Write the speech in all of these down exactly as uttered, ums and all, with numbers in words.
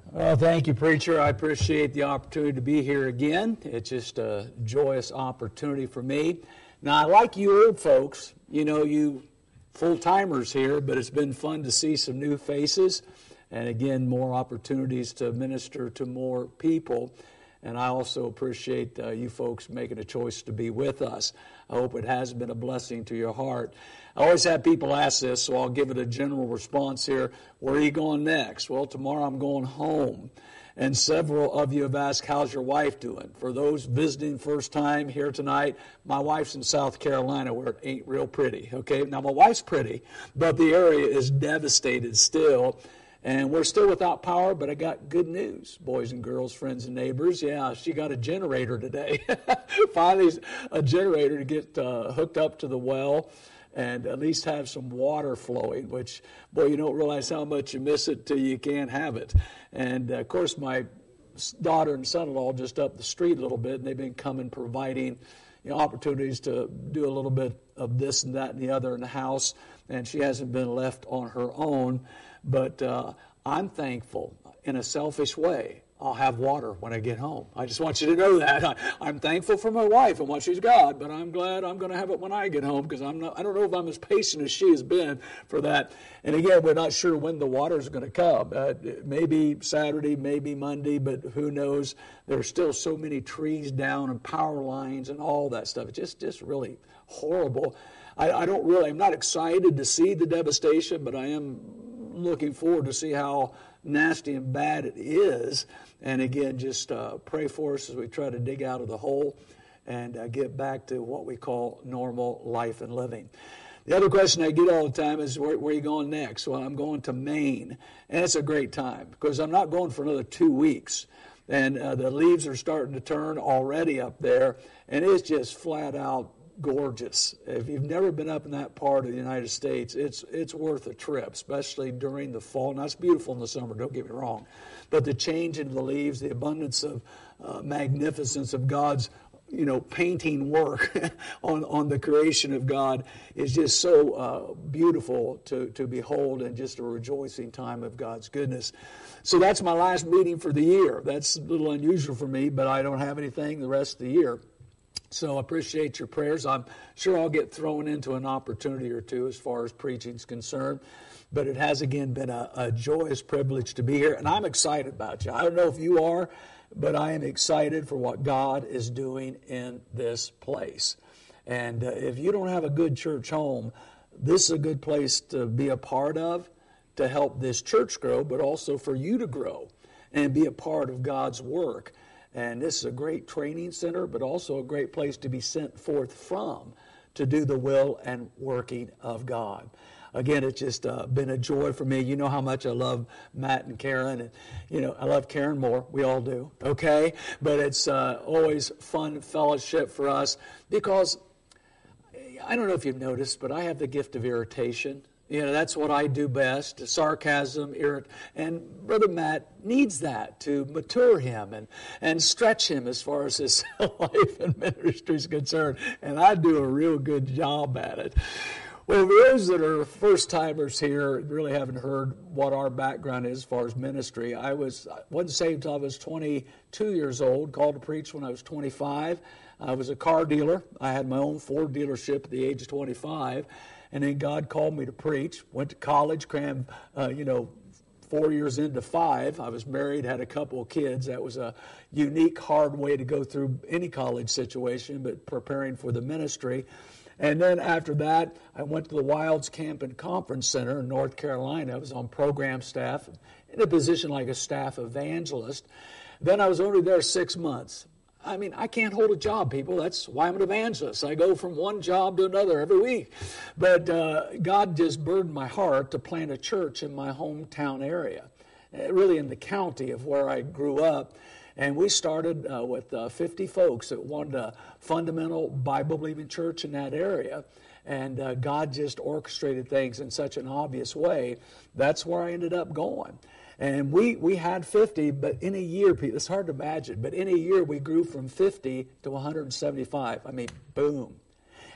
Well, thank you, preacher. I appreciate the opportunity to be here again. It's just a joyous opportunity for me. Now, like you old folks, you know, you full-timers here, but it's been fun to see some new faces and, again, more opportunities to minister to more people. And I also appreciate uh, you folks making a choice to be with us. I hope it has been a blessing to your heart. I always have people ask this, so I'll give it a general response here. Where are you going next? Well, tomorrow I'm going home. And several of you have asked, how's your wife doing? For those visiting first time here tonight, my wife's in South Carolina where it ain't real pretty. Okay, now my wife's pretty, but the area is devastated still. And we're still without power, but I got good news, boys and girls, friends and neighbors. Yeah, she got a generator today. Finally, a generator to get uh, hooked up to the well and at least have some water flowing, which, boy, you don't realize how much you miss it till you can't have it. And, uh, of course, my daughter and son-in-law just up the street a little bit, and they've been coming providing you know, opportunities to do a little bit of this and that and the other in the house, and she hasn't been left on her own. But uh, I'm thankful in a selfish way. I'll have water when I get home. I just want you to know that. I, I'm thankful for my wife and what she's got, but I'm glad I'm going to have it when I get home because I'm not, I don't know if I'm as patient as she has been for that. And again, we're not sure when the water is going to come. Uh, maybe Saturday, maybe Monday, but who knows? There's still so many trees down and power lines and all that stuff. It's just, just really horrible. I, I don't really, I'm not excited to see the devastation, but I am looking forward to see how nasty and bad it is. And again, just uh, pray for us as we try to dig out of the hole and uh, get back to what we call normal life and living. The other question I get all the time is, where, where are you going next? Well, I'm going to Maine. And it's a great time because I'm not going for another two weeks. And uh, the leaves are starting to turn already up there. And it's just flat out gorgeous. If you've never been up in that part of the United States, it's it's worth a trip, especially during the fall. Now, it's beautiful in the summer, don't get me wrong, but the change in the leaves, the abundance of uh, magnificence of God's, you know, painting work on, on the creation of God is just so uh, beautiful to, to behold and just a rejoicing time of God's goodness. So that's my last meeting for the year. That's a little unusual for me, but I don't have anything the rest of the year. So I appreciate your prayers. I'm sure I'll get thrown into an opportunity or two as far as preaching is concerned. But it has, again, been a, a joyous privilege to be here. And I'm excited about you. I don't know if you are, but I am excited for what God is doing in this place. And uh, if you don't have a good church home, this is a good place to be a part of, to help this church grow, but also for you to grow and be a part of God's work. And this is a great training center, but also a great place to be sent forth from to do the will and working of God. Again, it's just uh, been a joy for me. You know how much I love Matt and Karen. And, you know, I love Karen more. We all do, okay? But it's uh, always fun fellowship for us because, I don't know if you've noticed, but I have the gift of irritation. You know, that's what I do best, sarcasm, irrit. And Brother Matt needs that to mature him and, and stretch him as far as his life and ministry is concerned. And I do a real good job at it. Well, for those that are first-timers here, really haven't heard what our background is as far as ministry. I was I wasn't saved until I was twenty-two years old, called to preach when I was twenty-five. I was a car dealer. I had my own Ford dealership at the age of twenty-five. And then God called me to preach. Went to college, crammed, uh, you know, four years into five. I was married, had a couple of kids. That was a unique, hard way to go through any college situation, but preparing for the ministry. And then after that, I went to the Wilds Camp and Conference Center in North Carolina. I was on program staff in a position like a staff evangelist. Then I was only there six months. I mean, I can't hold a job, people. That's why I'm an evangelist. I go from one job to another every week. But uh, God just burdened my heart to plant a church in my hometown area, really in the county of where I grew up. And we started uh, with uh, fifty folks that wanted a fundamental Bible-believing church in that area. And uh, God just orchestrated things in such an obvious way. That's where I ended up going. And we, we had fifty, but in a year, it's hard to imagine, but in a year we grew from fifty to one hundred seventy-five. I mean, boom.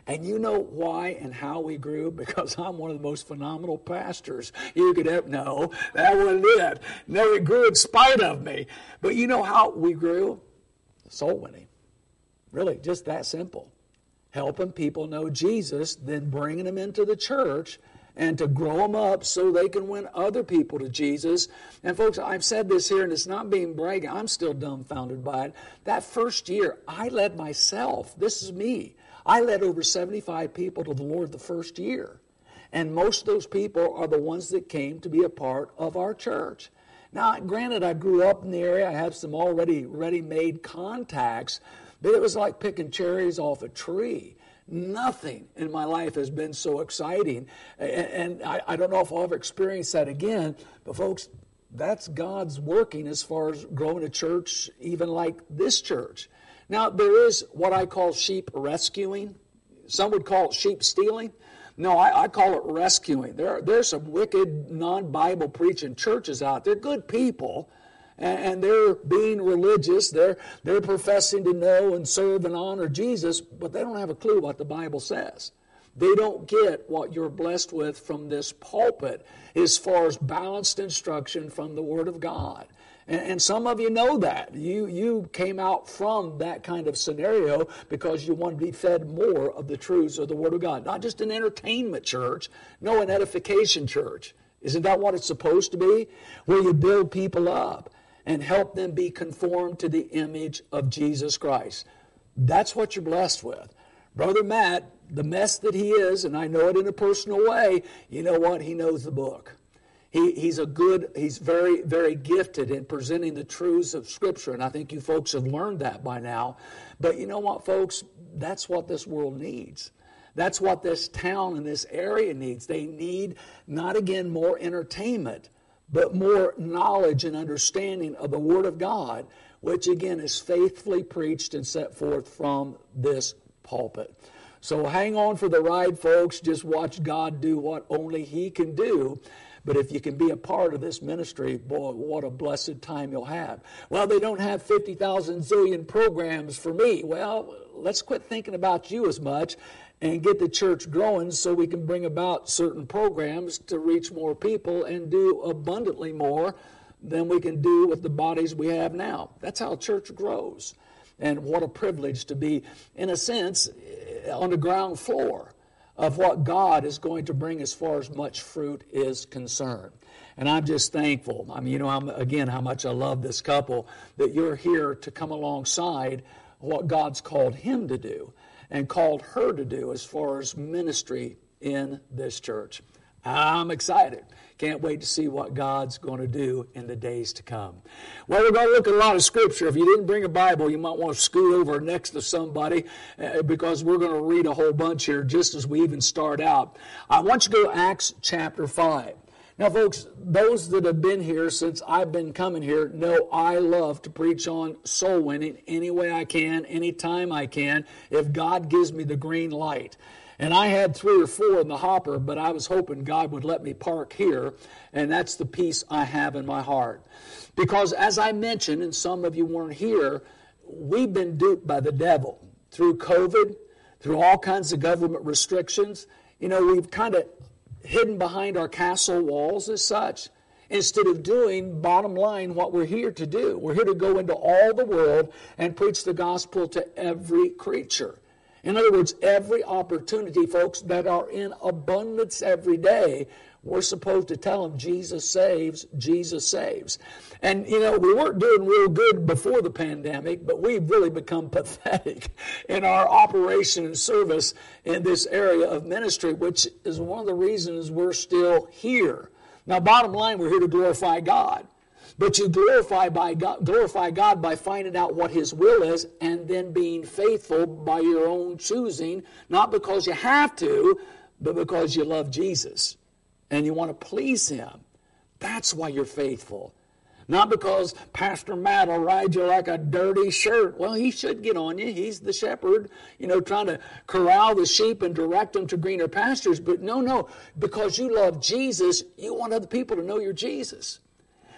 And you know why and how we grew? Because I'm one of the most phenomenal pastors you could ever. No, that wasn't it. No, it grew in spite of me. But you know how we grew? Soul winning. Really, just that simple. Helping people know Jesus, then bringing them into the church and to grow them up so they can win other people to Jesus. And folks, I've said this here, and it's not being bragging. I'm still dumbfounded by it. That first year, I led myself. This is me. I led over seventy-five people to the Lord the first year. And most of those people are the ones that came to be a part of our church. Now, granted, I grew up in the area. I have some already ready-made contacts, but it was like picking cherries off a tree. Nothing in my life has been so exciting. And, and I, I don't know if I'll ever experience that again, but folks, that's God's working as far as growing a church, even like this church. Now, there is what I call sheep rescuing. Some would call it sheep stealing. No, I, I call it rescuing. There are, there's some wicked, non-Bible preaching churches out there, good people, and, and they're being religious. They're, they're professing to know and serve and honor Jesus, but they don't have a clue what the Bible says. They don't get what you're blessed with from this pulpit as far as balanced instruction from the Word of God. And, and some of you know that. You, you came out from that kind of scenario because you wanted to be fed more of the truths of the Word of God. Not just an entertainment church, no, an edification church. Isn't that what it's supposed to be? Where you build people up and help them be conformed to the image of Jesus Christ. That's what you're blessed with. Brother Matt, the mess that he is, and I know it in a personal way, you know what? He knows the book. He, he's a good, he's very, very gifted in presenting the truths of Scripture, and I think you folks have learned that by now. But you know what, folks? That's what this world needs. That's what this town and this area needs. They need, not again, more entertainment, but more knowledge and understanding of the Word of God, which again is faithfully preached and set forth from this pulpit. So hang on for the ride, folks. Just watch God do what only He can do. But if you can be a part of this ministry, boy, what a blessed time you'll have. Well, they don't have fifty thousand zillion programs for me. Well, let's quit thinking about you as much and get the church growing so we can bring about certain programs to reach more people and do abundantly more than we can do with the bodies we have now. That's how church grows. And what a privilege to be, in a sense, on the ground floor of what God is going to bring as far as much fruit is concerned. And I'm just thankful. I mean, you know, I'm, again, how much I love this couple, that you're here to come alongside what God's called him to do and called her to do as far as ministry in this church. I'm excited. Can't wait to see what God's going to do in the days to come. Well, we're going to look at a lot of Scripture. If you didn't bring a Bible, you might want to scoot over next to somebody uh, because we're going to read a whole bunch here just as we even start out. I want you to go to Acts chapter five. Now, folks, those that have been here since I've been coming here know I love to preach on soul winning any way I can, anytime I can, if God gives me the green light. And I had three or four in the hopper, but I was hoping God would let me park here, and that's the peace I have in my heart. Because as I mentioned, and some of you weren't here, we've been duped by the devil through COVID, through all kinds of government restrictions. You know, we've kind of hidden behind our castle walls as such, instead of doing, bottom line, what we're here to do. We're here to go into all the world and preach the gospel to every creature. In other words, every opportunity, folks, that are in abundance every day, we're supposed to tell them Jesus saves, Jesus saves. And, you know, we weren't doing real good before the pandemic, but we've really become pathetic in our operation and service in this area of ministry, which is one of the reasons we're still here. Now, bottom line, we're here to glorify God. But you glorify, by God, glorify God by finding out what His will is and then being faithful by your own choosing, not because you have to, but because you love Jesus and you want to please Him. That's why you're faithful. Not because Pastor Matt will ride you like a dirty shirt. Well, he should get on you. He's the shepherd, you know, trying to corral the sheep and direct them to greener pastures. But no, no, because you love Jesus, you want other people to know you're Jesus.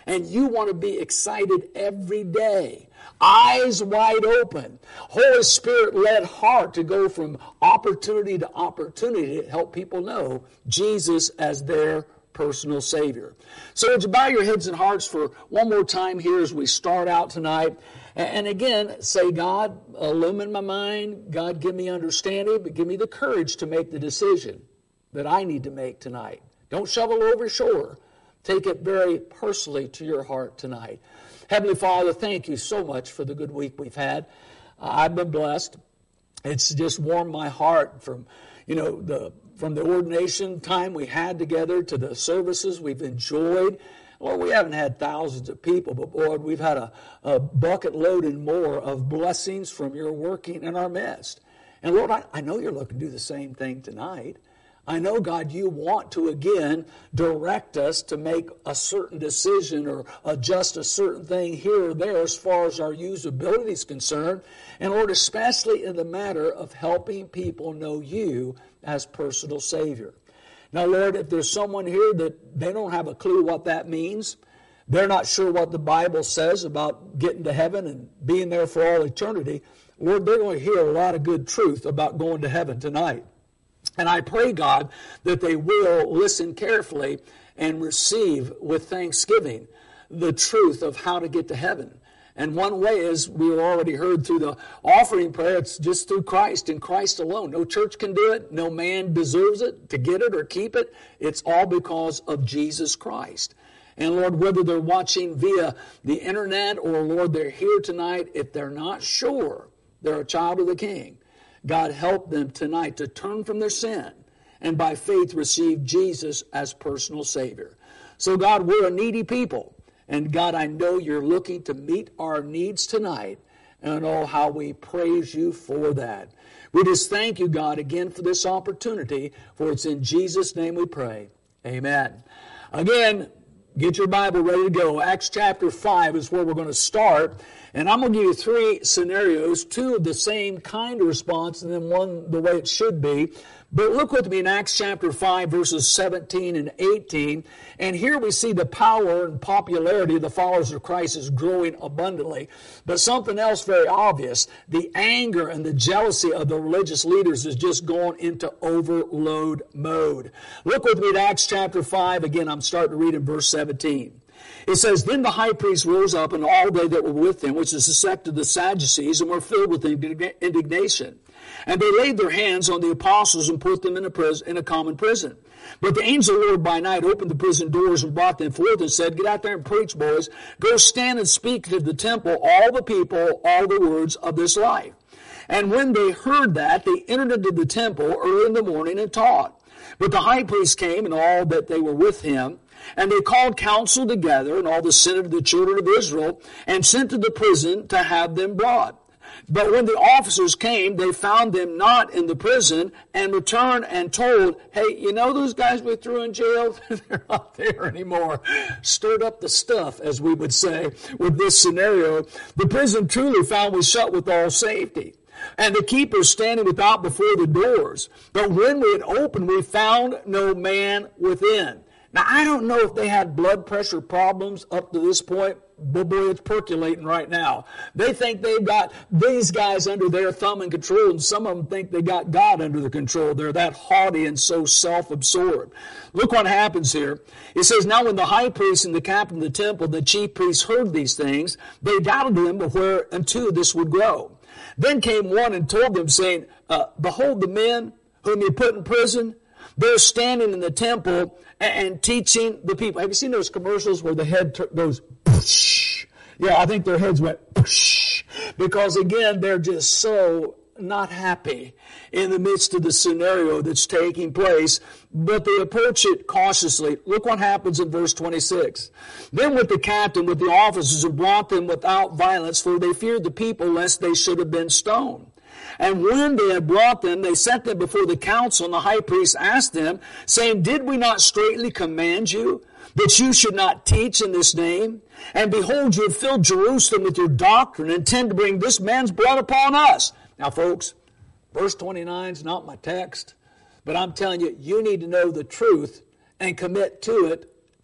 And you want to be excited every day. Eyes wide open. Holy Spirit-led heart to go from opportunity to opportunity to help people know Jesus as their personal Savior. So would you bow your heads and hearts for one more time here as we start out tonight. And again, say, God, illumine my mind. God, give me understanding, but give me the courage to make the decision that I need to make tonight. Don't shovel over your shoulder. Take it very personally to your heart tonight. Heavenly Father, thank you so much for the good week we've had. Uh, I've been blessed. It's just warmed my heart from, you know, the from the ordination time we had together to the services we've enjoyed. Lord, we haven't had thousands of people, but Lord, we've had a, a bucket load and more of blessings from your working in our midst. And Lord, I, I know you're looking to do the same thing tonight. I know, God, you want to, again, direct us to make a certain decision or adjust a certain thing here or there as far as our usability is concerned. And, Lord, especially in the matter of helping people know you as personal Savior. Now, Lord, if there's someone here that they don't have a clue what that means, they're not sure what the Bible says about getting to heaven and being there for all eternity, Lord, they're going to hear a lot of good truth about going to heaven tonight. And I pray, God, that they will listen carefully and receive with thanksgiving the truth of how to get to heaven. And one way is, we already heard through the offering prayer, it's just through Christ and Christ alone. No church can do it. No man deserves it to get it or keep it. It's all because of Jesus Christ. And Lord, whether they're watching via the internet or, Lord, they're here tonight, if they're not sure they're a child of the King, God, help them tonight to turn from their sin and by faith receive Jesus as personal Savior. So, God, we're a needy people. And, God, I know you're looking to meet our needs tonight. And oh, how we praise you for that. We just thank you, God, again for this opportunity. For it's in Jesus' name we pray. Amen. Again, get your Bible ready to go. Acts chapter five is where we're going to start. And I'm going to give you three scenarios, two of the same kind of response, and then one the way it should be. But look with me in Acts chapter five, verses seventeen and eighteen. And here we see the power and popularity of the followers of Christ is growing abundantly. But something else very obvious, the anger and the jealousy of the religious leaders is just going into overload mode. Look with me at Acts chapter five. Again, I'm starting to read in verse seventeen. It says, Then the high priest rose up, and all they that were with him, which is the sect of the Sadducees, and were filled with indignation. And they laid their hands on the apostles and put them in a, prison, in a common prison. But the angel of the Lord by night opened the prison doors and brought them forth and said, Get out there and preach, boys. Go stand and speak to the temple, all the people, all the words of this life. And when they heard that, they entered into the temple early in the morning and taught. But the high priest came and all that they were with him, and they called council together and all the senate of the children of Israel, and sent to the prison to have them brought. But when the officers came, they found them not in the prison, and returned and told, Hey, you know those guys we threw in jail? They're not there anymore. Stirred up the stuff, as we would say, with this scenario. The prison truly found was shut with all safety, and the keepers standing without before the doors. But when we had opened, we found no man within. Now, I don't know if they had blood pressure problems up to this point, but boy, it's percolating right now. They think they've got these guys under their thumb and control, and some of them think they got God under their control. They're that haughty and so self-absorbed. Look what happens here. It says, Now when the high priest and the captain of the temple, the chief priests, heard these things, they doubted him of where unto this would grow. Then came one and told them, saying, uh, Behold the men whom you put in prison, they're standing in the temple and, and teaching the people. Have you seen those commercials where the head t- goes, Poosh? Yeah, I think their heads went, Poosh, because again, they're just so not happy in the midst of the scenario that's taking place, but they approach it cautiously. Look what happens in verse twenty-six. Then with the captain, with the officers, and brought them without violence, for they feared the people, lest they should have been stoned. And when they had brought them, they set them before the council, and the high priest asked them, saying, Did we not straitly command you that you should not teach in this name? And behold, you have filled Jerusalem with your doctrine, and intend to bring this man's blood upon us. Now, folks, verse twenty-nine is not my text, but I'm telling you, you need to know the truth and commit to it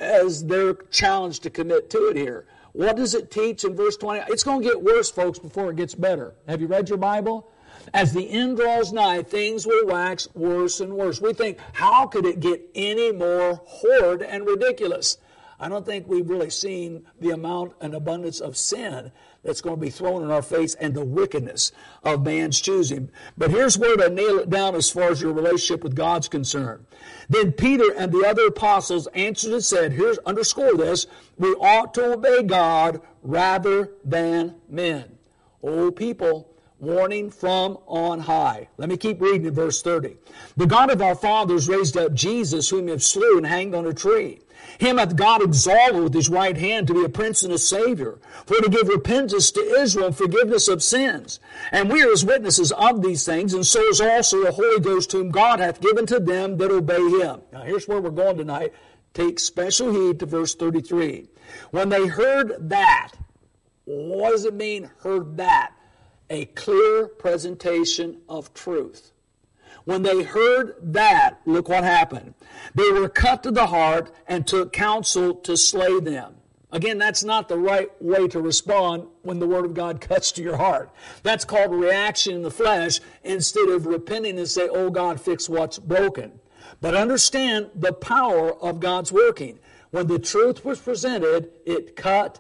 as they're challenged to commit to it here. What does it teach in verse twenty? It's going to get worse, folks, before it gets better. Have you read your Bible? As the end draws nigh, things will wax worse and worse. We think, how could it get any more horrid and ridiculous? I don't think we've really seen the amount and abundance of sin that's going to be thrown in our face and the wickedness of man's choosing. But here's where to nail it down as far as your relationship with God's concerned. Then Peter and the other apostles answered and said, here's, underscore this, we ought to obey God rather than men. Oh, people, warning from on high. Let me keep reading in verse thirty. The God of our fathers raised up Jesus, whom he have slew and hanged on a tree. Him hath God exalted with his right hand to be a prince and a savior, for to give repentance to Israel and forgiveness of sins. And we are as witnesses of these things, and so is also the Holy Ghost, whom God hath given to them that obey him. Now here's where we're going tonight. Take special heed to verse thirty-three. When they heard that, what does it mean, heard that? A clear presentation of truth. When they heard that, look what happened. They were cut to the heart and took counsel to slay them. Again, that's not the right way to respond when the Word of God cuts to your heart. That's called reaction in the flesh instead of repenting and say, oh God, fix what's broken. But understand the power of God's working. When the truth was presented, it cut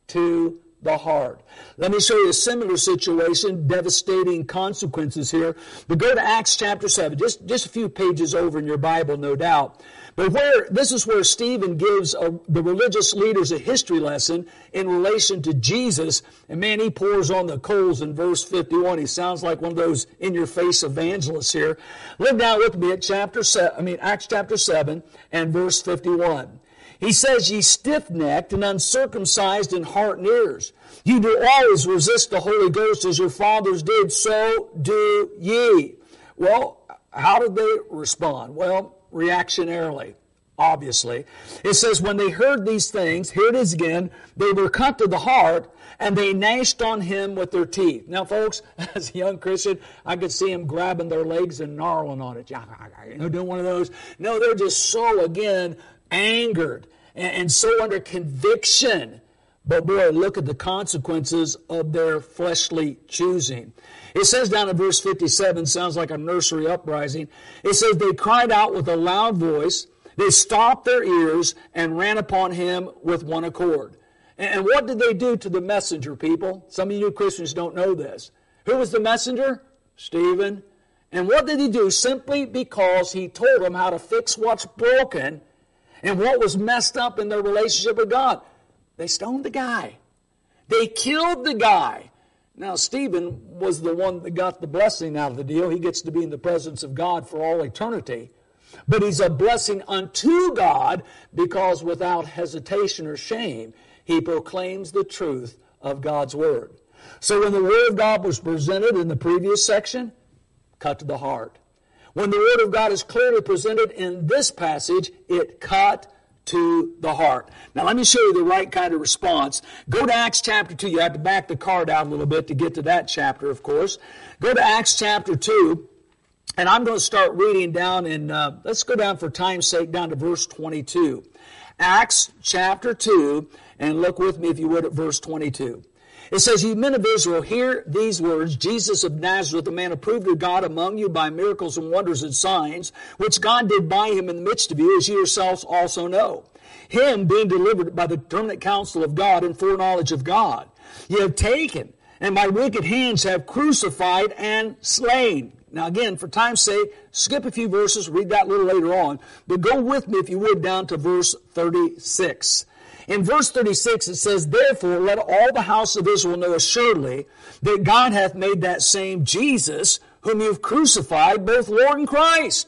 to the heart. Let me show you a similar situation, devastating consequences here. But go to Acts chapter seven, just, just a few pages over in your Bible, no doubt. But where this is where Stephen gives a, the religious leaders a history lesson in relation to Jesus. And man, he pours on the coals in verse fifty-one. He sounds like one of those in-your-face evangelists here. Look down with me at chapter seven, I mean Acts chapter seven and verse fifty-one. He says, ye stiff-necked and uncircumcised in heart and ears. You do always resist the Holy Ghost as your fathers did, so do ye. Well, how did they respond? Well, reactionarily, obviously. It says, when they heard these things, here it is again, they were cut to the heart, and they gnashed on him with their teeth. Now, folks, as a young Christian, I could see them grabbing their legs and gnarling on it. You know, doing one of those. No, they're just so, again, angered and so under conviction. But boy, look at the consequences of their fleshly choosing. It says down in verse fifty-seven, sounds like a nursery uprising. It says, they cried out with a loud voice, they stopped their ears and ran upon him with one accord. And what did they do to the messenger, people? Some of you Christians don't know this. Who was the messenger? Stephen. And what did he do? Simply because he told them how to fix what's broken and what was messed up in their relationship with God. They stoned the guy. They killed the guy. Now, Stephen was the one that got the blessing out of the deal. He gets to be in the presence of God for all eternity. But he's a blessing unto God because without hesitation or shame, he proclaims the truth of God's Word. So when the Word of God was presented in the previous section, cut to the heart. When the Word of God is clearly presented in this passage, it cut to the heart. Now let me show you the right kind of response. Go to Acts chapter two. You have to back the card out a little bit to get to that chapter, of course. Go to Acts chapter two, and I'm going to start reading down in, uh, let's go down for time's sake, down to verse twenty-two. Acts chapter two, and look with me if you would at verse twenty-two. It says, ye men of Israel, hear these words, Jesus of Nazareth, a man approved of God among you by miracles and wonders and signs, which God did by him in the midst of you, as ye yourselves also know. Him being delivered by the determinate counsel of God and foreknowledge of God, ye have taken, and by wicked hands have crucified and slain. Now again, for time's sake, skip a few verses, read that a little later on, but go with me, if you would, down to verse thirty-six. In verse thirty-six, it says, therefore, let all the house of Israel know assuredly that God hath made that same Jesus, whom you have crucified, both Lord and Christ.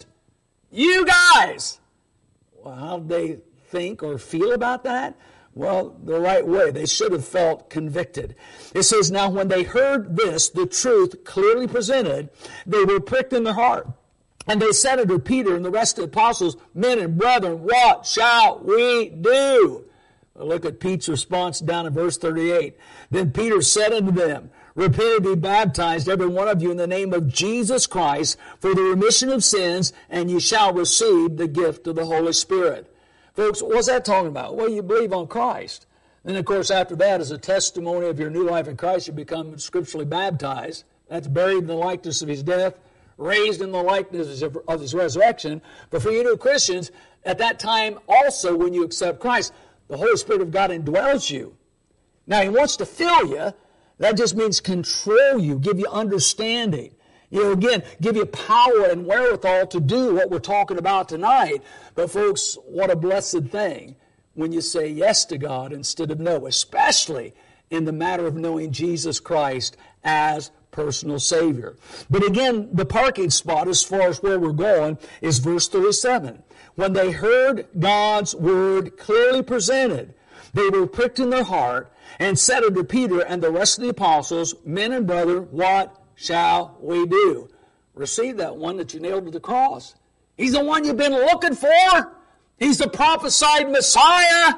You guys! Well, how did they think or feel about that? Well, the right way. They should have felt convicted. It says, now when they heard this, the truth clearly presented, they were pricked in their heart. And they said unto Peter and the rest of the apostles, men and brethren, what shall we do? Look at Peter's response down in verse thirty-eight. Then Peter said unto them, repent and be baptized, every one of you, in the name of Jesus Christ, for the remission of sins, and ye shall receive the gift of the Holy Spirit. Folks, what's that talking about? Well, you believe on Christ. Then, of course, after that, as a testimony of your new life in Christ, you become scripturally baptized. That's buried in the likeness of his death, raised in the likeness of his resurrection. But for you new Christians, at that time also when you accept Christ, the Holy Spirit of God indwells you. Now, he wants to fill you. That just means control you, give you understanding. You know, again, give you power and wherewithal to do what we're talking about tonight. But folks, what a blessed thing when you say yes to God instead of no, especially in the matter of knowing Jesus Christ as personal Savior. But again, the parking spot as far as where we're going is verse thirty-seven. When they heard God's word clearly presented, they were pricked in their heart and said unto Peter and the rest of the apostles, Men and brethren, what shall we do? Receive that one that you nailed to the cross. He's the one you've been looking for. He's the prophesied Messiah.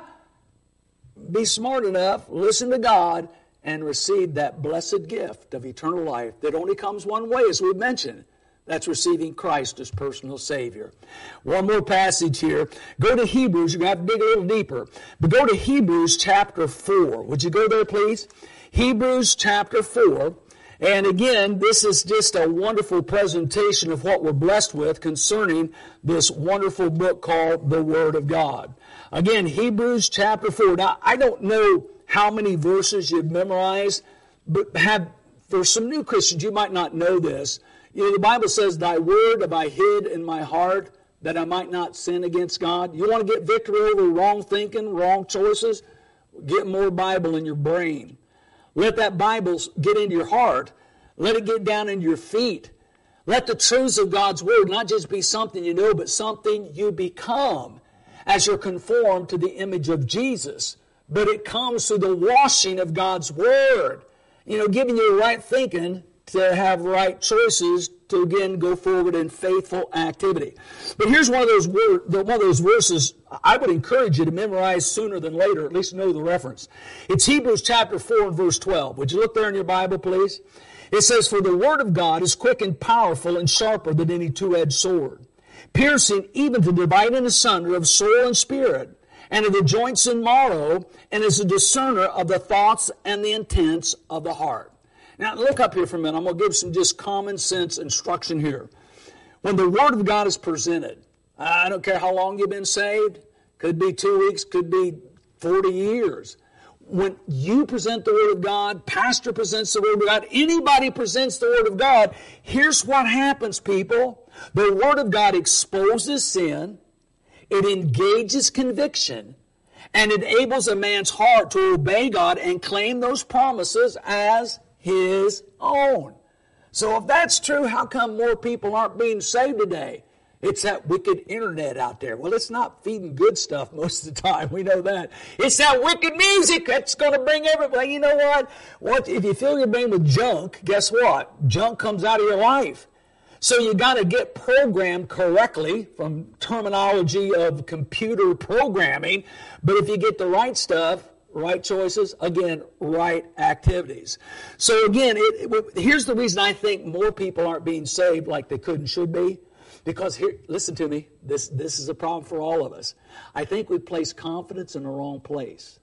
Be smart enough, listen to God, and receive that blessed gift of eternal life that only comes one way, as we've mentioned. That's receiving Christ as personal Savior. One more passage here. Go to Hebrews. You're going to have to dig a little deeper. But go to Hebrews chapter four. Would you go there, please? Hebrews chapter four. And again, this is just a wonderful presentation of what we're blessed with concerning this wonderful book called the Word of God. Again, Hebrews chapter four. Now, I don't know how many verses you've memorized, but have, for some new Christians, you might not know this. You know, the Bible says, Thy word have I hid in my heart that I might not sin against God. You want to get victory over wrong thinking, wrong choices? Get more Bible in your brain. Let that Bible get into your heart. Let it get down into your feet. Let the truths of God's word not just be something you know, but something you become as you're conformed to the image of Jesus. But it comes through the washing of God's word. You know, giving you right thinking to have right choices to, again, go forward in faithful activity. But here's one of those word, one of those verses I would encourage you to memorize sooner than later, at least know the reference. It's Hebrews chapter four and verse twelve. Would you look there in your Bible, please? It says, For the word of God is quick and powerful and sharper than any two-edged sword, piercing even to dividing asunder of soul and spirit, and of the joints and marrow, and is a discerner of the thoughts and the intents of the heart. Now, look up here for a minute. I'm going to give some just common sense instruction here. When the Word of God is presented, I don't care how long you've been saved, could be two weeks, could be forty years. When you present the Word of God, pastor presents the Word of God, anybody presents the Word of God, here's what happens, people. The Word of God exposes sin, it engages conviction, and enables a man's heart to obey God and claim those promises as his own. So if that's true, how come more people aren't being saved today? It's that wicked internet out there. Well, it's not feeding good stuff most of the time. We know that. It's that wicked music that's going to bring everybody. You know what? What if you fill your brain with junk, guess what? Junk comes out of your life. So you got to get programmed correctly from terminology of computer programming. But if you get the right stuff, right choices, again, right activities. So again, it, it, here's the reason I think more people aren't being saved like they could and should be. Because here, listen to me, this, this is a problem for all of us. I think we place confidence in the wrong place.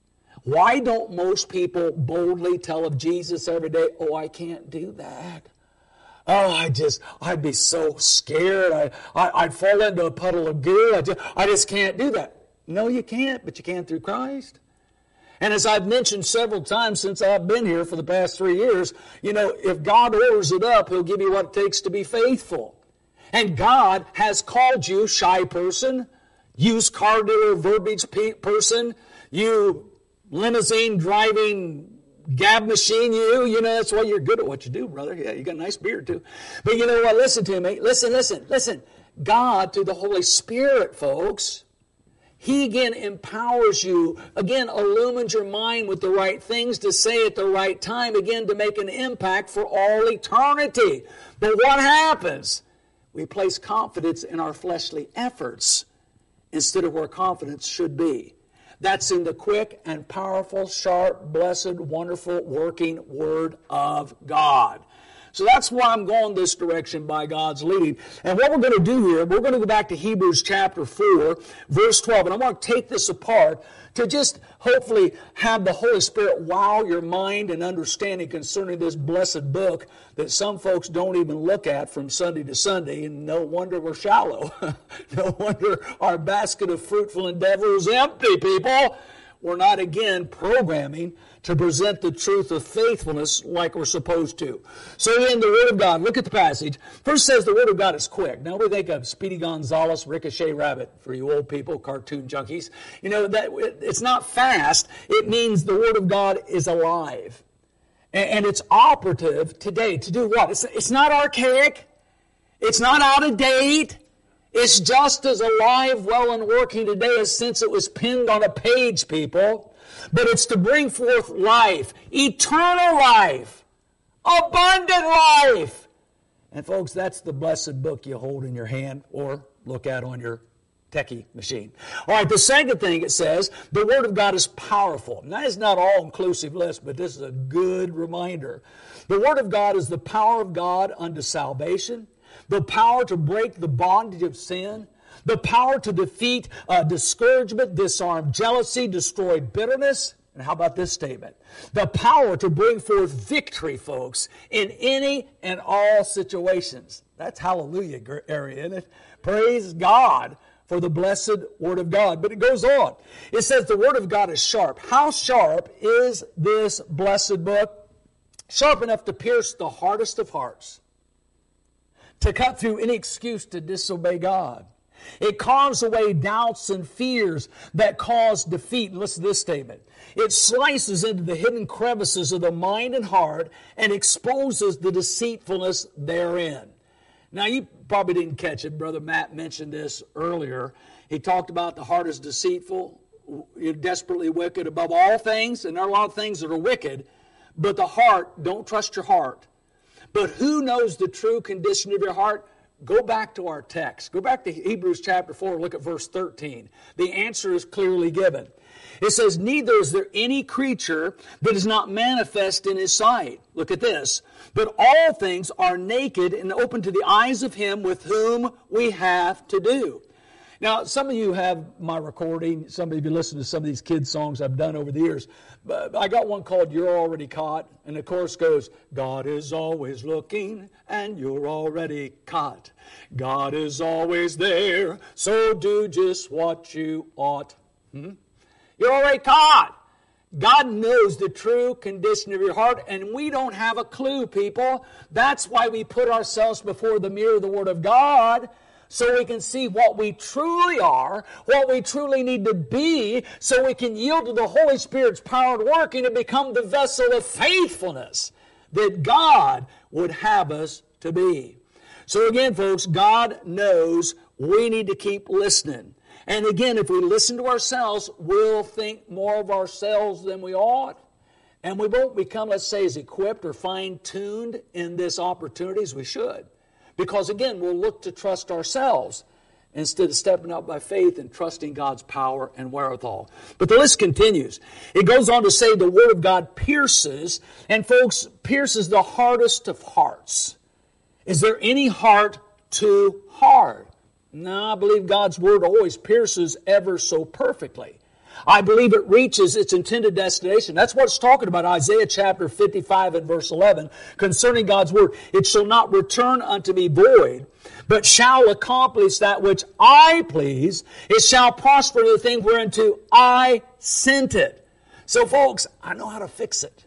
Why don't most people boldly tell of Jesus every day, oh, I can't do that. Oh, I just, I'd be so scared. I, I, I'd fall into a puddle of goo. I just, I just can't do that. No, you can't, but you can through Christ. And as I've mentioned several times since I've been here for the past three years, you know, if God orders it up, He'll give you what it takes to be faithful. And God has called you, shy person, used car dealer verbiage person, you limousine driving gab machine, you, you know, that's why you're good at what you do, brother. Yeah, you got a nice beard too. But you know what, listen to me. Listen, listen, listen. God, through the Holy Spirit, folks, He again empowers you, again illumines your mind with the right things to say at the right time, again to make an impact for all eternity. But what happens? We place confidence in our fleshly efforts instead of where confidence should be. That's in the quick and powerful, sharp, blessed, wonderful, working Word of God. So that's why I'm going this direction by God's leading. And what we're going to do here, we're going to go back to Hebrews chapter four, verse twelve. And I want to take this apart to just hopefully have the Holy Spirit wow your mind and understanding concerning this blessed book that some folks don't even look at from Sunday to Sunday. And no wonder we're shallow. No wonder our basket of fruitful endeavor is empty, people. We're not, again, programming to present the truth of faithfulness like we're supposed to. So in the Word of God, look at the passage. First says the Word of God is quick. Now we think of Speedy Gonzales, Ricochet Rabbit, for you old people, cartoon junkies. You know, that it's not fast. It means the Word of God is alive. And, and it's operative today. To do what? It's, it's not archaic. It's not out of date. It's just as alive, well, and working today as since it was pinned on a page, people. But it's to bring forth life, eternal life, abundant life. And folks, that's the blessed book you hold in your hand or look at on your techie machine. All right, the second thing it says, the Word of God is powerful. Now, that is not an all-inclusive list, but this is a good reminder. The Word of God is the power of God unto salvation, the power to break the bondage of sin, the power to defeat uh, discouragement, disarm jealousy, destroy bitterness. And how about this statement? The power to bring forth victory, folks, in any and all situations. That's hallelujah area, isn't it? Praise God for the blessed Word of God. But it goes on. It says the Word of God is sharp. How sharp is this blessed book? Sharp enough to pierce the hardest of hearts, to cut through any excuse to disobey God. It carves away doubts and fears that cause defeat. And listen to this statement. It slices into the hidden crevices of the mind and heart and exposes the deceitfulness therein. Now, you probably didn't catch it. Brother Matt mentioned this earlier. He talked about the heart is deceitful, desperately wicked above all things. And there are a lot of things that are wicked. But the heart, don't trust your heart. But who knows the true condition of your heart? Go back to our text. Go back to Hebrews chapter four, look at verse thirteen. The answer is clearly given. It says, neither is there any creature that is not manifest in His sight. Look at this. But all things are naked and open to the eyes of Him with whom we have to do. Now, some of you have my recording. Some of you listen to some of these kids' songs I've done over the years. But I got one called You're Already Caught. And the chorus goes, God is always looking and you're already caught. God is always there, so do just what you ought. Hmm? You're already caught. God knows the true condition of your heart, and we don't have a clue, people. That's why we put ourselves before the mirror of the Word of God, so we can see what we truly are, what we truly need to be, so we can yield to the Holy Spirit's power at work and become the vessel of faithfulness that God would have us to be. So again, folks, God knows we need to keep listening. And again, if we listen to ourselves, we'll think more of ourselves than we ought. And we won't become, let's say, as equipped or fine-tuned in this opportunity as we should. Because again, we'll look to trust ourselves instead of stepping out by faith and trusting God's power and wherewithal. But the list continues. It goes on to say the Word of God pierces, and folks, pierces the hardest of hearts. Is there any heart too hard? No, I believe God's Word always pierces ever so perfectly. I believe it reaches its intended destination. That's what it's talking about, Isaiah chapter fifty-five and verse eleven, concerning God's Word. It shall not return unto me void, but shall accomplish that which I please. It shall prosper in the thing whereunto I sent it. So folks, I know how to fix it.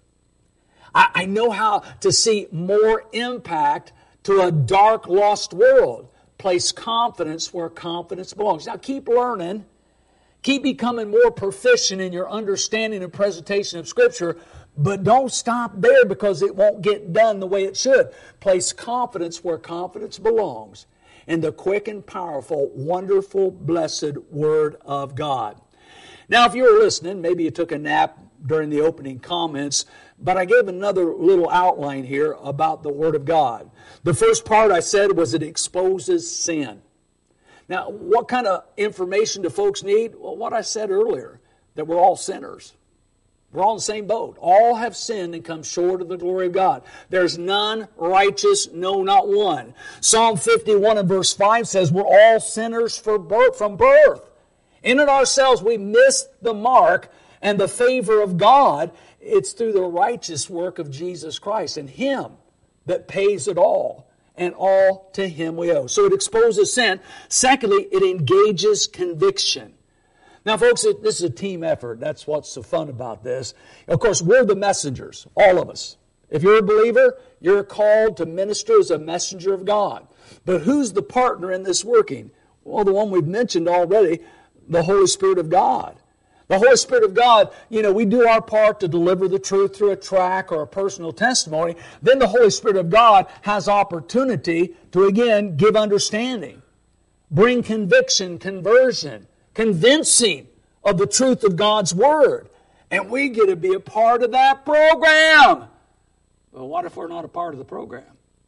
I, I know how to see more impact to a dark, lost world. Place confidence where confidence belongs. Now keep learning. Keep becoming more proficient in your understanding and presentation of Scripture, but don't stop there because it won't get done the way it should. Place confidence where confidence belongs in the quick and powerful, wonderful, blessed Word of God. Now, if you were listening, maybe you took a nap during the opening comments, but I gave another little outline here about the Word of God. The first part I said was it exposes sin. Now, what kind of information do folks need? Well, what I said earlier, that we're all sinners. We're all in the same boat. All have sinned and come short of the glory of God. There's none righteous, no, not one. Psalm fifty-one and verse five says, we're all sinners for birth, from birth. In and ourselves, we miss the mark and the favor of God. It's through the righteous work of Jesus Christ and Him that pays it all. And all to Him we owe. So it exposes sin. Secondly, it engages conviction. Now, folks, it, this is a team effort. That's what's so fun about this. Of course, we're the messengers, all of us. If you're a believer, you're called to minister as a messenger of God. But who's the partner in this working? Well, the one we've mentioned already, the Holy Spirit of God. The Holy Spirit of God, you know, we do our part to deliver the truth through a tract or a personal testimony. Then the Holy Spirit of God has opportunity to, again, give understanding, bring conviction, conversion, convincing of the truth of God's Word. And we get to be a part of that program. Well, what if we're not a part of the program?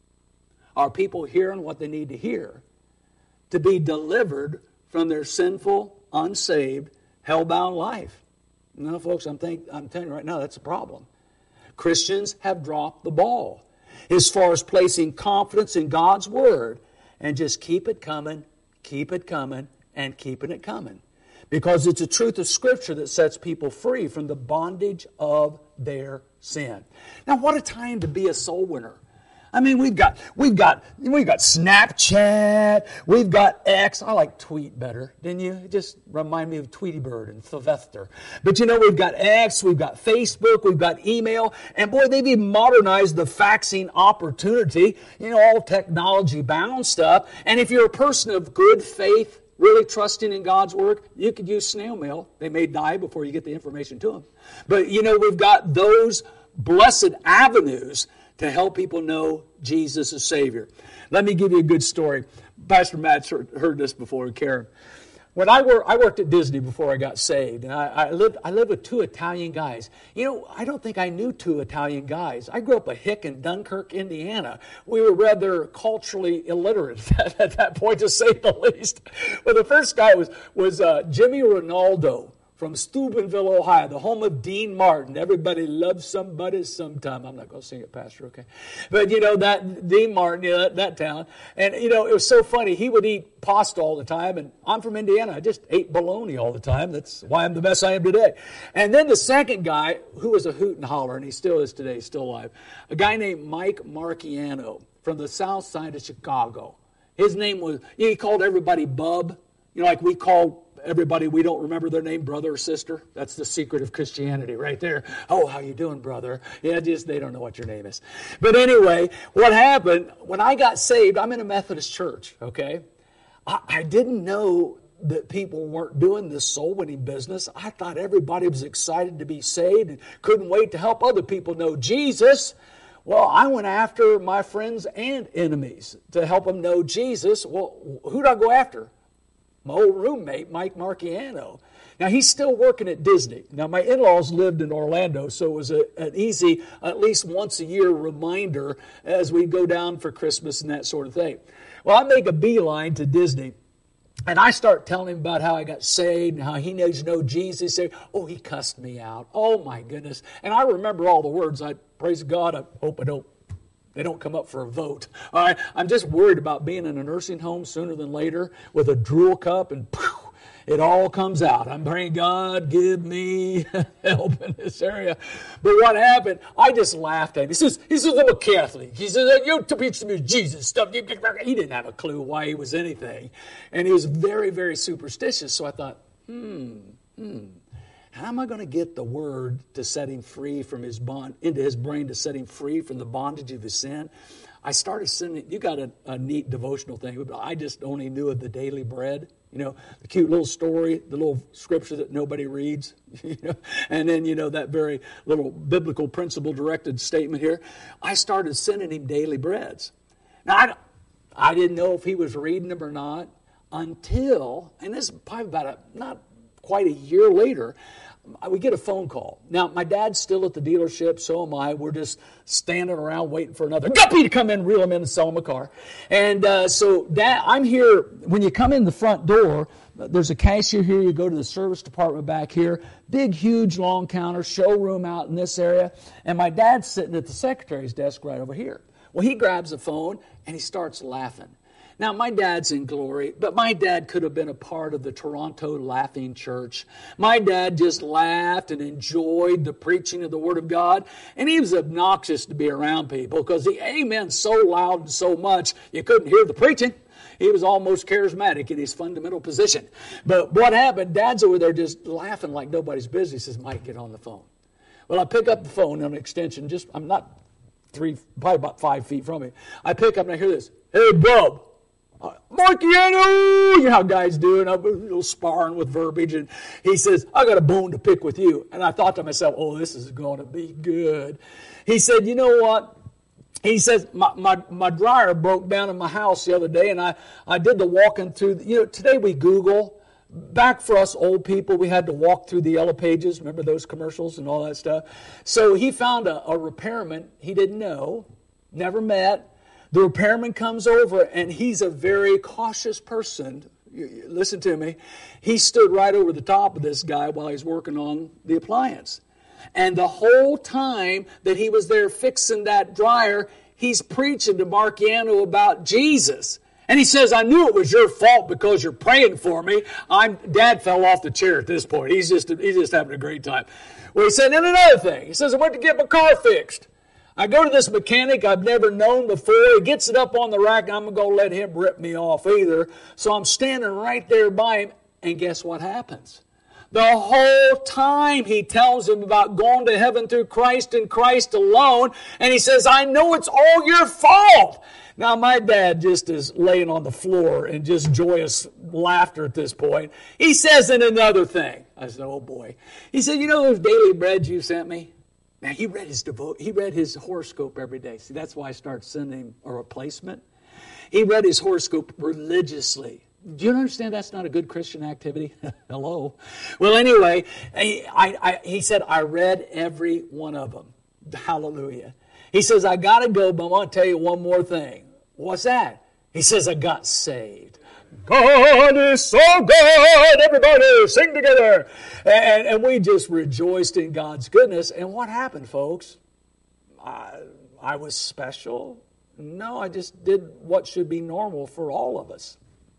Are people hearing what they need to hear to be delivered from their sinful, unsaved, hell-bound life? No, folks, I'm, think, I'm telling you right now, that's a problem. Christians have dropped the ball as far as placing confidence in God's Word and just keep it coming, keep it coming, and keeping it coming. Because it's a truth of Scripture that sets people free from the bondage of their sin. Now, what a time to be a soul winner. I mean, we've got we've got we've got Snapchat, we've got X. I like tweet better, didn't you? It just remind me of Tweety Bird and Sylvester. But you know, we've got X, we've got Facebook, we've got email, and boy, they've even modernized the faxing opportunity. You know, all technology-bound stuff. And if you're a person of good faith, really trusting in God's work, you could use snail mail. They may die before you get the information to them. But you know, we've got those blessed avenues to help people know Jesus as Savior. Let me give you a good story. Pastor Matt's heard, heard this before, Karen. When I, wor- I worked at Disney before I got saved, and I, I, lived, I lived with two Italian guys. You know, I don't think I knew two Italian guys. I grew up a hick in Dunkirk, Indiana. We were rather culturally illiterate at that point, to say the least. But the first guy was, was uh, Jimmy Ronaldo from Steubenville, Ohio, the home of Dean Martin. Everybody loves somebody sometime. I'm not going to sing it, Pastor, okay? But, you know, that Dean Martin, you know, that, that town. And, you know, it was so funny. He would eat pasta all the time, and I'm from Indiana. I just ate bologna all the time. That's why I'm the mess I am today. And then the second guy, who was a hoot and holler, and he still is today, still alive, a guy named Mike Marciano from the south side of Chicago. His name was, he called everybody Bub, you know, like we call everybody we don't remember their name brother or sister. That's the secret of Christianity right there. Oh, how you doing, brother? Yeah, just they don't know what your name is. But anyway, what happened, when I got saved, I'm in a Methodist church, okay? I, I didn't know that people weren't doing this soul winning business. I thought everybody was excited to be saved and couldn't wait to help other people know Jesus. Well, I went after my friends and enemies to help them know Jesus. Well, who'd I go after? My old roommate, Mike Marciano. Now, he's still working at Disney. Now, my in-laws lived in Orlando, so it was a, an easy, at least once a year reminder as we go down for Christmas and that sort of thing. Well, I make a beeline to Disney, and I start telling him about how I got saved and how he needs to know Jesus. He said, oh, he cussed me out. Oh, my goodness. And I remember all the words. I praise God. I hope I don't. They don't come up for a vote. All right? I'm just worried about being in a nursing home sooner than later with a drool cup and poof, it all comes out. I'm praying, God, give me help in this area. But what happened, I just laughed at him. He says, he's a little Catholic. He says, you teach me Jesus stuff. He didn't have a clue why he was anything. And he was very, very superstitious. So I thought, hmm, hmm. How am I going to get the word to set him free from his bond, into his brain to set him free from the bondage of his sin? I started sending, you got a, a neat devotional thing, but I just only knew of the daily bread. You know, the cute little story, the little scripture that nobody reads, you know, and then, you know, that very little biblical principle directed statement here. I started sending him daily breads. Now, I, I didn't know if he was reading them or not until, and this is probably about a, not quite a year later, we get a phone call. Now, my dad's still at the dealership, so am I. We're just standing around waiting for another guppy to come in, reel him in, and sell him a car. And uh, so, Dad, I'm here. When you come in the front door, there's a cashier here. You go to the service department back here. Big, huge, long counter, showroom out in this area. And my dad's sitting at the secretary's desk right over here. Well, he grabs the phone and he starts laughing. Now, my dad's in glory, but my dad could have been a part of the Toronto Laughing Church. My dad just laughed and enjoyed the preaching of the Word of God, and he was obnoxious to be around people because he amened so loud and so much you couldn't hear the preaching. He was almost charismatic in his fundamental position. But what happened, Dad's over there just laughing like nobody's business. He says, Mike, get on the phone. Well, I pick up the phone on an extension, just, I'm not three, probably about five feet from me. I pick up and I hear this, hey, Bub. Uh, Marciano, you know how guys do, and I'm a little sparring with verbiage, and he says, I got a bone to pick with you. And I thought to myself, oh, this is going to be good. He said, you know what? He says, my, my, my dryer broke down in my house the other day, and I, I did the walking through, the, you know, today we Google. Back for us old people, we had to walk through the yellow pages. Remember those commercials and all that stuff? So he found a, a repairman he didn't know, never met. The repairman comes over, and he's a very cautious person. Listen to me. He stood right over the top of this guy while he's working on the appliance. And the whole time that he was there fixing that dryer, he's preaching to Marciano about Jesus. And he says, I knew it was your fault because you're praying for me. I'm Dad fell off the chair at this point. He's just, he's just having a great time. Well, he said, and another thing. He says, I went to get my car fixed. I go to this mechanic I've never known before. He gets it up on the rack, and I'm going to go let him rip me off either. So I'm standing right there by him, and guess what happens? The whole time he tells him about going to heaven through Christ and Christ alone, and he says, I know it's all your fault. Now, my dad just is laying on the floor in just joyous laughter at this point. He says, and another thing. I said, oh boy. He said, you know those daily breads you sent me? Now, he read his devo- he read his horoscope every day. See, that's why I started sending him a replacement. He read his horoscope religiously. Do you understand that's not a good Christian activity? Hello. Well, anyway, I, I, I, he said, I read every one of them. Hallelujah. He says, I got to go, but I want to tell you one more thing. What's that? He says, I got saved. God is so good. Everybody sing together. And, and we just rejoiced in God's goodness. And what happened, folks? I, I was special? No, I just did what should be normal for all of us.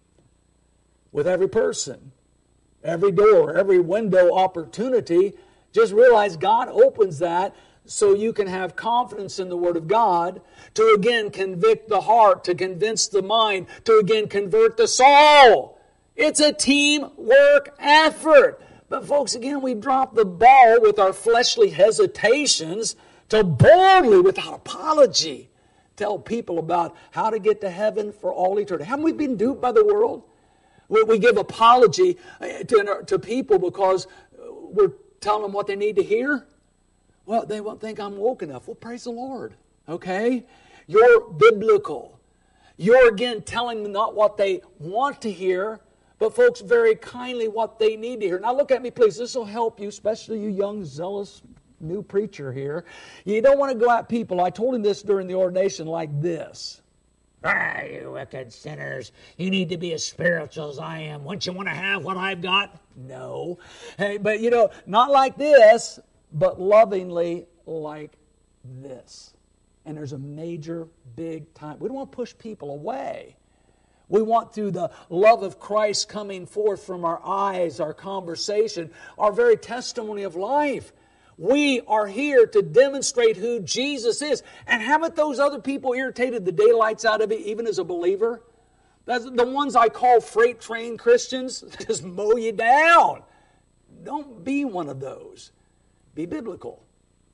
With every person, every door, every window opportunity, just realize God opens that so you can have confidence in the Word of God to again convict the heart, to convince the mind, to again convert the soul. It's a teamwork effort. But folks, again, we drop the ball with our fleshly hesitations to boldly, without apology, tell people about how to get to heaven for all eternity. Haven't we been duped by the world? We, we give apology to, to people because we're telling them what they need to hear. Well, they won't think I'm woke enough. Well, praise the Lord. Okay? You're biblical. You're again telling them not what they want to hear, but folks, very kindly what they need to hear. Now look at me, please. This will help you, especially you young, zealous, new preacher here. You don't want to go at people. I told him this during the ordination like this. Ah, you wicked sinners. You need to be as spiritual as I am. Wouldn't you want to have what I've got? No. Hey, but you know, not like this, but lovingly like this. And there's a major, big time. We don't want to push people away. We want through the love of Christ coming forth from our eyes, our conversation, our very testimony of life. We are here to demonstrate who Jesus is. And haven't those other people irritated the daylights out of you, even as a believer? That's the ones I call freight train Christians just mow you down. Don't be one of those. Be biblical.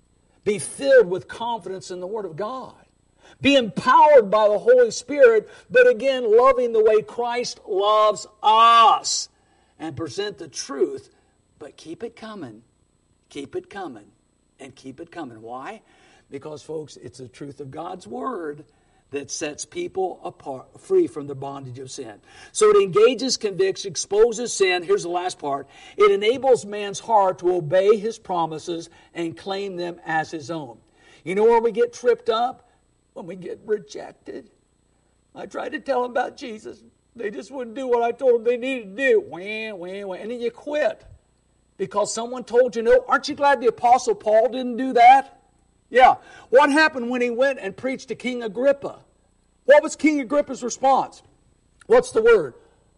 Be filled with confidence in the Word of God. Be empowered by the Holy Spirit, but again, loving the way Christ loves us. And present the truth, but keep it coming. Keep it coming. And keep it coming. Why? Because, folks, it's the truth of God's Word that sets people apart, free from the bondage of sin. So it engages, convicts, exposes sin. Here's the last part. It enables man's heart to obey his promises and claim them as his own. You know where we get tripped up? When we get rejected. I tried to tell him about Jesus. They just wouldn't do what I told them they needed to do. Wah, wah, wah. And then you quit because someone told you no. Aren't you glad the Apostle Paul didn't do that? Yeah. What happened when he went and preached to King Agrippa? What was King Agrippa's response? What's the word?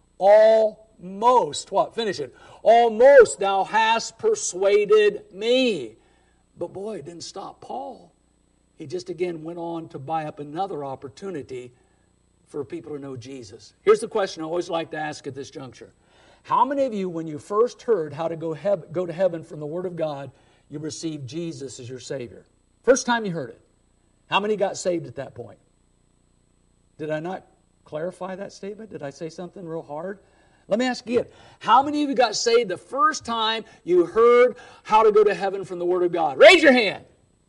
Almost. What? Finish it. Almost thou hast persuaded me. But boy, it didn't stop Paul. He just again went on to buy up another opportunity for people to know Jesus. Here's the question I always like to ask at this juncture. How many of you, when you first heard how to go, hev- go to heaven from the Word of God, you received Jesus as your Savior? First time you heard it. How many got saved at that point? Did I not clarify that statement? Did I say something real hard? Let me ask again. How many of you got saved the first time you heard how to go to heaven from the Word of God? Raise your hand.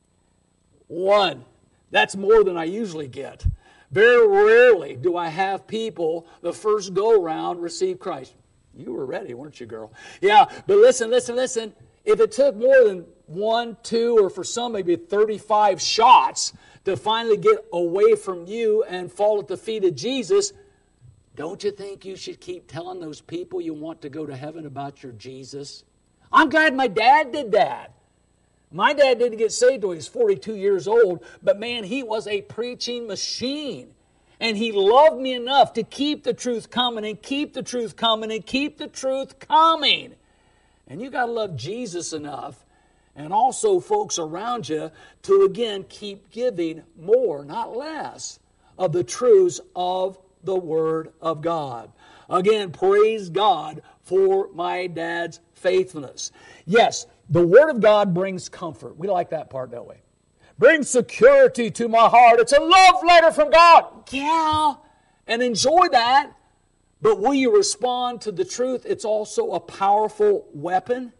One. That's more than I usually get. Very rarely do I have people the first go-round receive Christ. You were ready, weren't you, girl? Yeah, but listen, listen, listen. If it took more than one, two, or for some maybe thirty-five shots to finally get away from you and fall at the feet of Jesus, don't you think you should keep telling those people you want to go to heaven about your Jesus? I'm glad my dad did that. My dad didn't get saved until he was forty-two years old, but man, he was a preaching machine. And he loved me enough to keep the truth coming and keep the truth coming and keep the truth coming. And you got to love Jesus enough, and also folks around you, to again keep giving more, not less, of the truths of the Word of God. Again, praise God for my dad's faithfulness. Yes, the Word of God brings comfort. We like that part, don't we? Brings security to my heart. It's a love letter from God. Yeah, and enjoy that. But will you respond to the truth? It's also a powerful weapon.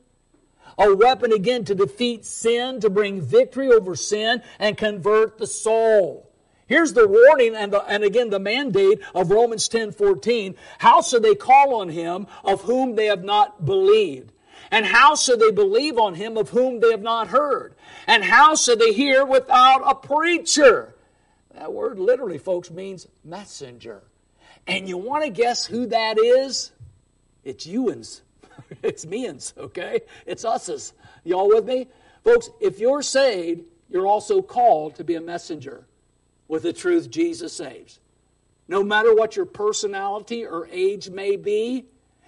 A weapon, again, to defeat sin, to bring victory over sin, and convert the soul. Here's the warning and, the, and again the mandate of Romans ten fourteen. How should they call on Him of whom they have not believed? And how should they believe on Him of whom they have not heard? And how should they hear without a preacher? That word literally, folks, means messenger. And you want to guess who that is? It's you'ns. It's me'ns, okay? It's us's. Y'all with me? Folks, if you're saved, you're also called to be a messenger with the truth Jesus saves. No matter what your personality or age may be,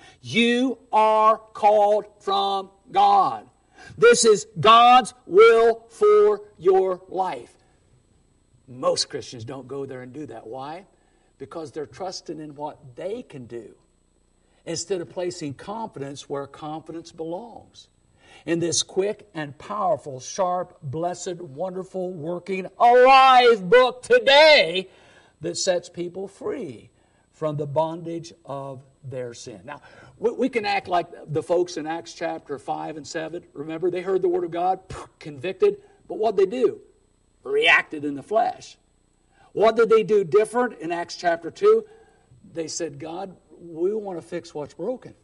you are called from God. This is God's will for your life. Most Christians don't go there and do that. Why? Because they're trusting in what they can do instead of placing confidence where confidence belongs. In this quick and powerful, sharp, blessed, wonderful, working, alive book today that sets people free from the bondage of their sin. Now, we can act like the folks in Acts chapter five and seven. Remember, they heard the Word of God, convicted, but what did they do? Reacted in the flesh. What did they do different in Acts chapter two? They said, God, we want to fix what's broken.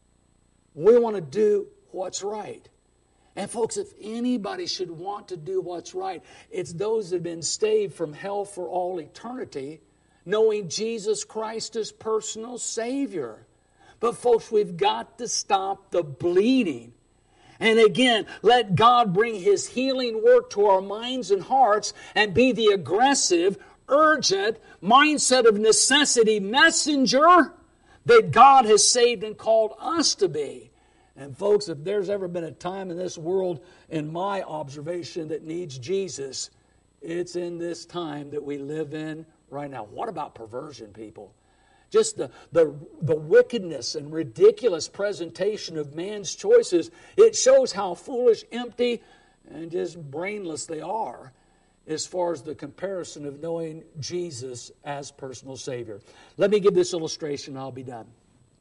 We want to do what's right. And folks, if anybody should want to do what's right, it's those that have been saved from hell for all eternity, knowing Jesus Christ as personal Savior. But folks, we've got to stop the bleeding. And again, let God bring His healing work to our minds and hearts and be the aggressive, urgent, mindset of necessity messenger that God has saved and called us to be. And folks, if there's ever been a time in this world, in my observation, that needs Jesus, it's in this time that we live in right now. What about perversion, people? Just the, the, the wickedness and ridiculous presentation of man's choices. It shows how foolish, empty, and just brainless they are as far as the comparison of knowing Jesus as personal Savior. Let me give this illustration and I'll be done.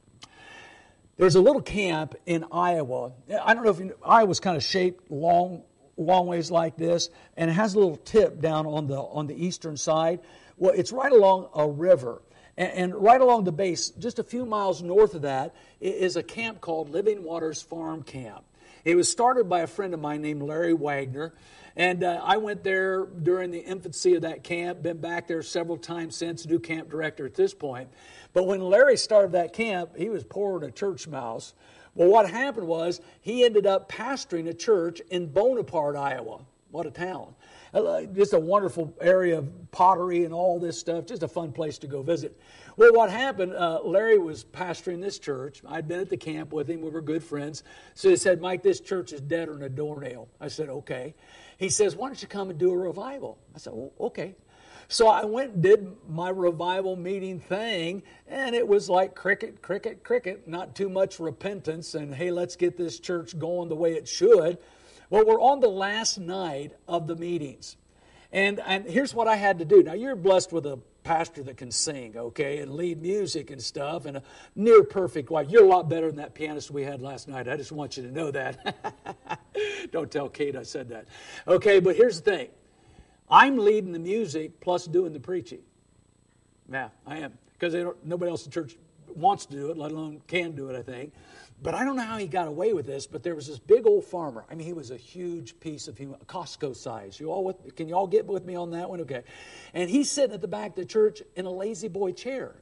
There's a little camp in Iowa. I don't know if you know, Iowa's kind of shaped long, long ways like this, and it has a little tip down on the on the eastern side. Well, it's right along a river, and, and right along the base, just a few miles north of that, is a camp called Living Waters Farm Camp. It was started by a friend of mine named Larry Wagner. And uh, I went there during the infancy of that camp, been back there several times since, new camp director at this point. But when Larry started that camp, he was pouring a church mouse. Well, what happened was he ended up pastoring a church in Bonaparte, Iowa. What a town. Uh, just a wonderful area of pottery and all this stuff. Just a fun place to go visit. Well, what happened, uh, Larry was pastoring this church. I'd been at the camp with him. We were good friends. So he said, Mike, this church is deader than a doornail. I said, okay. He says, why don't you come and do a revival? I said, well, okay. So I went and did my revival meeting thing, and it was like cricket, cricket, cricket, not too much repentance, and hey, let's get this church going the way it should. Well, we're on the last night of the meetings, and, and here's what I had to do. Now, you're blessed with a pastor that can sing, okay, and lead music and stuff, and a near perfect wife. You're a lot better than that pianist we had last night. I just want you to know that. Don't tell Kate I said that. Okay, but here's the thing. I'm leading the music plus doing the preaching. Yeah, I am. Because nobody else in church wants to do it, let alone can do it, I think. But I don't know how he got away with this, but there was this big old farmer. I mean, he was a huge piece of human, Costco size. You all with, can you all get with me on that one? Okay. And he's sitting at the back of the church in a lazy boy chair.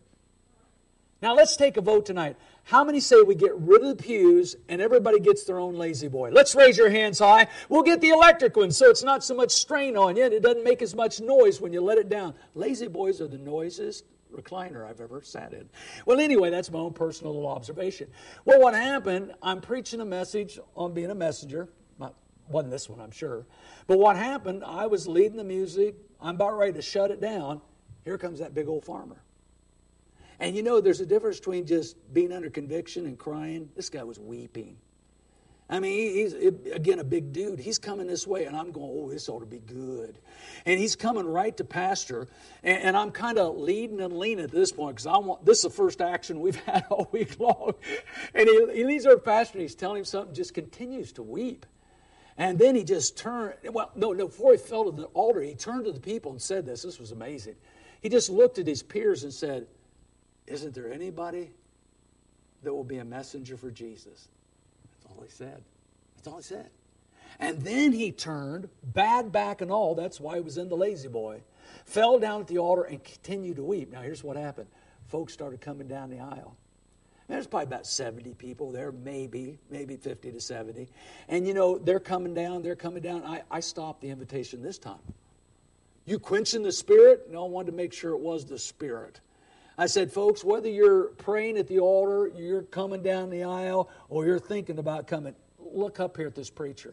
Now, let's take a vote tonight. How many say we get rid of the pews and everybody gets their own lazy boy? Let's raise your hands high. We'll get the electric one so it's not so much strain on you and it doesn't make as much noise when you let it down. Lazy boys are the noisiest recliner I've ever sat in. Well, anyway, that's my own personal little observation. Well, what happened, I'm preaching a message on being a messenger. Not, wasn't this one, I'm sure. But what happened, I was leading the music. I'm about ready to shut it down. Here comes that big old farmer. And you know, there's a difference between just being under conviction and crying. This guy was weeping. I mean, he's, again, a big dude. He's coming this way, and I'm going, oh, this ought to be good. And he's coming right to pasture, and, and I'm kind of leading and leaning at this point because I want. This is the first action we've had all week long. And he, he leads our pastor, and he's telling him something, just continues to weep. And then he just turned, well, no, no, before he fell to the altar, he turned to the people and said this. This was amazing. He just looked at his peers and said, isn't there anybody that will be a messenger for Jesus? That's all he said. That's all he said. And then he turned, bad back and all, that's why he was in the lazy boy, fell down at the altar and continued to weep. Now here's what happened. Folks started coming down the aisle. There's probably about seventy people there, maybe, maybe fifty to seventy. And you know, they're coming down, they're coming down. I, I stopped the invitation this time. You quenching the Spirit? No, I wanted to make sure it was the Spirit. I said, folks, whether you're praying at the altar, you're coming down the aisle, or you're thinking about coming, look up here at this preacher.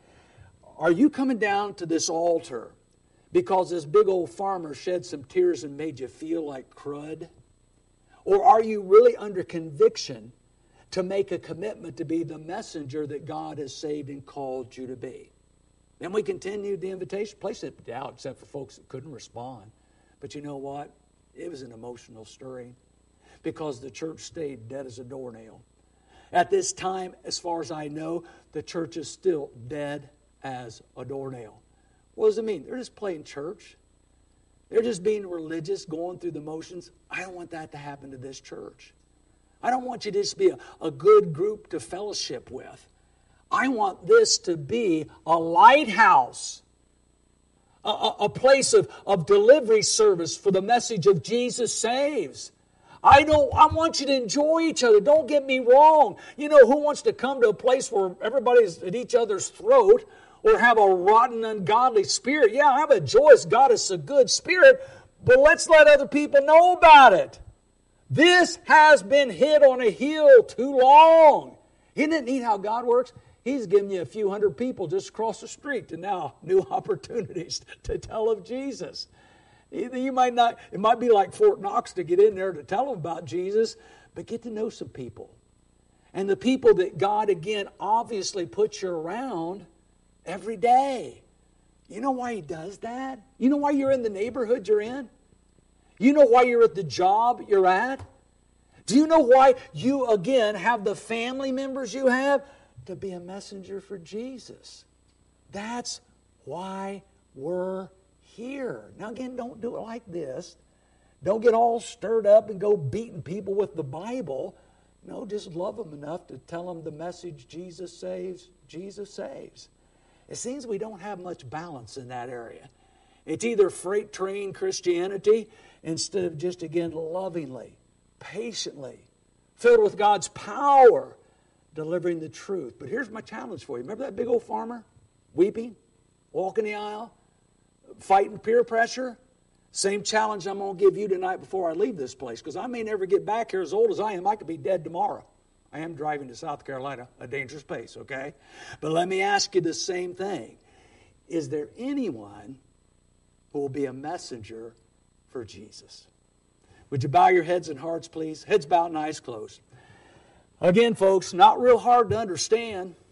Are you coming down to this altar because this big old farmer shed some tears and made you feel like crud? Or are you really under conviction to make a commitment to be the messenger that God has saved and called you to be? Then we continued the invitation. Place it down, except for folks that couldn't respond. But you know what? It was an emotional stirring because the church stayed dead as a doornail. At this time, as far as I know, the church is still dead as a doornail. What does it mean? They're just playing church. They're just being religious, going through the motions. I don't want that to happen to this church. I don't want you to just be a, a good group to fellowship with. I want this to be a lighthouse. A, a place of, of delivery service for the message of Jesus saves. I don't. I want you to enjoy each other. Don't get me wrong. You know, who wants to come to a place where everybody's at each other's throat or have a rotten, ungodly spirit? Yeah, I have a joyous God is a good spirit, but let's let other people know about it. This has been hit on a heel too long. Isn't it neat how God works? He's giving you a few hundred people just across the street to now new opportunities to tell of Jesus. You might not, it might be like Fort Knox to get in there to tell them about Jesus, but get to know some people. And the people that God, again, obviously puts you around every day. You know why He does that? You know why you're in the neighborhood you're in? You know why you're at the job you're at? Do you know why you, again, have the family members you have? To be a messenger for Jesus. That's why we're here. Now again, don't do it like this. Don't get all stirred up and go beating people with the Bible. No, just love them enough to tell them the message Jesus saves Jesus saves. It seems we don't have much balance in that area. It's either freight train Christianity instead of just, again, lovingly, patiently, filled with God's power, delivering the truth. But here's my challenge for you. Remember that big old farmer weeping, walking the aisle, fighting peer pressure? Same challenge I'm going to give you tonight before I leave this place, because I may never get back here as old as I am. I could be dead tomorrow. I am driving to South Carolina, a dangerous pace, okay? But let me ask you the same thing. Is there anyone who will be a messenger for Jesus? Would you bow your heads and hearts, please? Heads bowed and eyes closed. Again, folks, not real hard to understand.